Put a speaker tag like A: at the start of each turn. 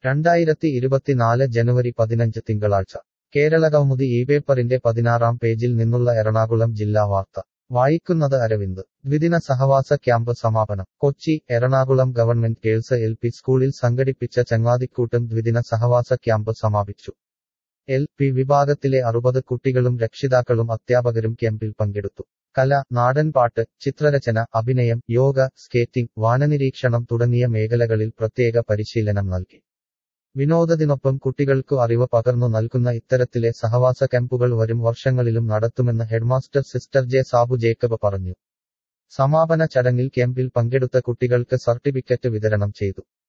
A: 2024 ജനുവരി 15 തിങ്കളാഴ്ച കേരളകൗമുദി പേപ്പറിന്റെ 16-ാം പേജിൽ നിന്നുള്ള എറണാകുളം ജില്ലാ വാർത്ത വായിക്കുന്നത് അരവിന്ദ് ദ്വിദിന സഹവാസ ക്യാമ്പ് സമാപനം Kochi Ernakulam government girls LP സ്കൂളിൽ സംഘടിപ്പിച്ച ചങ്ങാതിക്കൂട്ടം ദ്വിദിന സഹവാസ ക്യാമ്പ് സമാപിച്ചു. LP വിഭാഗത്തിലെ 60 കുട്ടികളും രക്ഷിതാക്കളും അധ്യാപകരും ക്യാമ്പിൽ പങ്കെടുത്തു. കല, നാടൻപാട്ട്, ചിത്രരചന, അഭിനയം, യോഗ, സ്കേറ്റിംഗ്, വാനനിരീക്ഷണം തുടങ്ങിയ മേഖലകളിൽ പ്രത്യേക പരിശീലനം നൽകി. വിനോദത്തിനൊപ്പം കുട്ടികൾക്കു അറിവ് പകർന്നു നൽകുന്ന ഇത്തരത്തിലെ സഹവാസ ക്യാമ്പുകൾ വരും വർഷങ്ങളിലും നടത്തുമെന്ന് headmaster sister J Sabu Jacob പറഞ്ഞു. സമാപന ചടങ്ങിൽ ക്യാമ്പിൽ പങ്കെടുത്ത കുട്ടികൾക്ക് സർട്ടിഫിക്കറ്റ് വിതരണം ചെയ്തു.